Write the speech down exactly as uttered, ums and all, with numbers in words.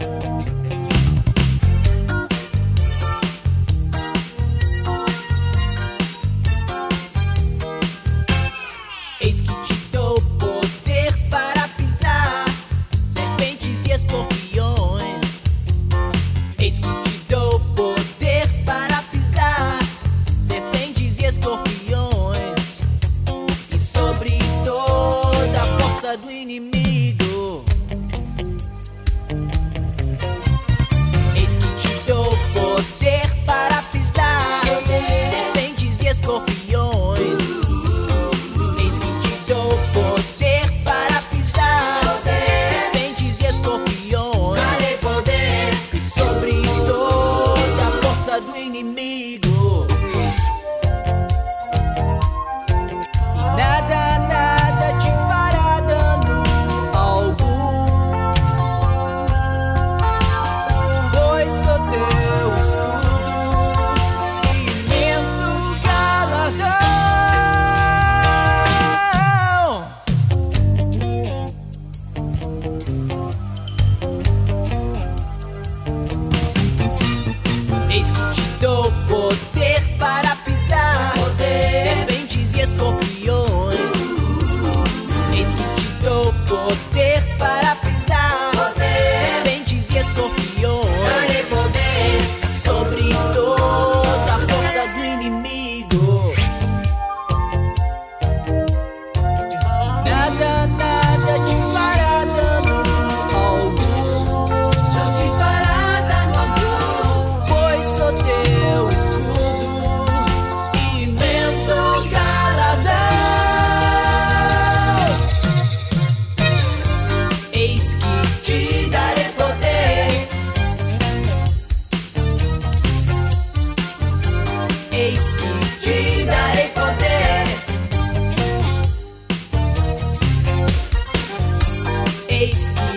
Eis que te dou poder para pisar serpentes e escorpiões. Eis que te dou poder para pisar serpentes e escorpiões, e sobre toda a força do inimigo. Eis que te dou poder para pisar serpentes e escorpiões. Eis que te dou poder para pisar serpentes e escorpiões, Darei poder e sobre toda a força do inimigo. Nada, nada te fará dano algum, pois sou teu escudo e imenso galardão. Eis que te dou poder para pisar Poder. serpentes e escorpiões. Eis que te dou poder para pisar Poder. serpentes e escorpiões, Darei poder sobre toda a força do inimigo. Nada, nada te fará dano algum, Não te fará dano algum, pois sou teu escudo e imenso galardão. Eis que te darei poder. Eis que te darei poder. Eis que